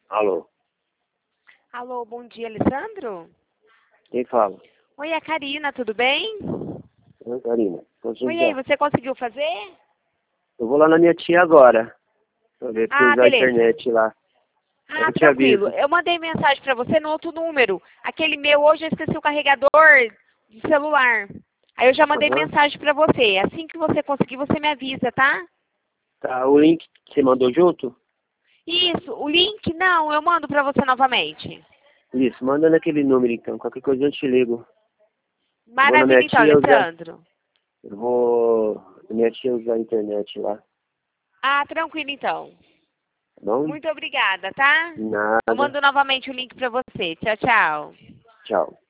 Alô, Alô, bom dia, Alessandro? quem fala? Oi, é a Karina, tudo bem? Oi, Karina. Posso Oi, aí, ajudar? você conseguiu fazer? Eu vou lá na minha tia agora, pra ver se Ah, usar a beleza. internet lá. Aí Ah, eu te tranquilo. aviso. Eu mandei mensagem pra você no outro número. Aquele meu, hoje eu esqueci o carregador do celular. Aí eu já mandei Aham. mensagem pra você. Assim que você conseguir, você me avisa, tá? Tá, o link que você mandou junto? Isso, o link, não, eu mando pra você novamente. Isso, manda naquele número então. Qualquer coisa eu te ligo. Eu vou na Maravilha minha então, tia usar. Alessandro. Eu vou na minha tia usar a internet lá. Tá Ah, tranquilo então. bom? Muito obrigada, tá? Eu Nada. mando novamente o link pra você. Tchau, tchau. Tchau.